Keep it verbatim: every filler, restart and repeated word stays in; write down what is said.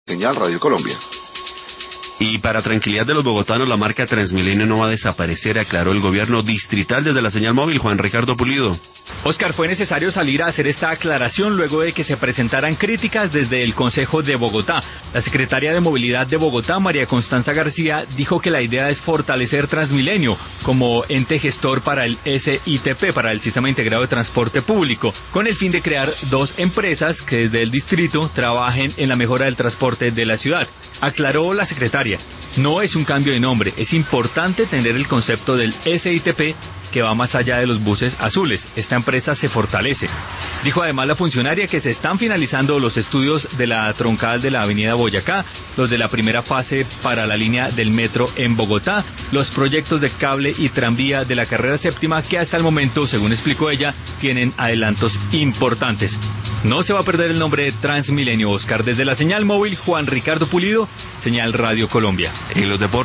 Señal Radio Colombia. Y para tranquilidad de los bogotanos, la marca Transmilenio no va a desaparecer, aclaró el gobierno distrital. Desde la señal móvil, Juan Ricardo Pulido. Oscar, fue necesario salir a hacer esta aclaración luego de que se presentaran críticas desde el Consejo de Bogotá. La secretaria de Movilidad de Bogotá, María Constanza García, dijo que la idea es fortalecer Transmilenio como ente gestor para el S I T P, para el Sistema Integrado de Transporte Público, con el fin de crear dos empresas que desde el distrito trabajen en la mejora del transporte de la ciudad. Aclaró la secretaria, no es un cambio de nombre, es importante tener el concepto del S I T P que va más allá de los buses azules. Esta empresa se fortalece. Dijo además la funcionaria que se están finalizando los estudios de la troncal de la avenida Boyacá, los de la primera fase para la línea del metro en Bogotá, los proyectos de cable y tranvía de la carrera séptima que hasta el momento, según explicó ella, tienen adelantos importantes. No se va a perder el nombre de Transmilenio, Oscar. Desde la señal móvil, Juan Ricardo Pulido, señal Radio Colombia. En los deportes.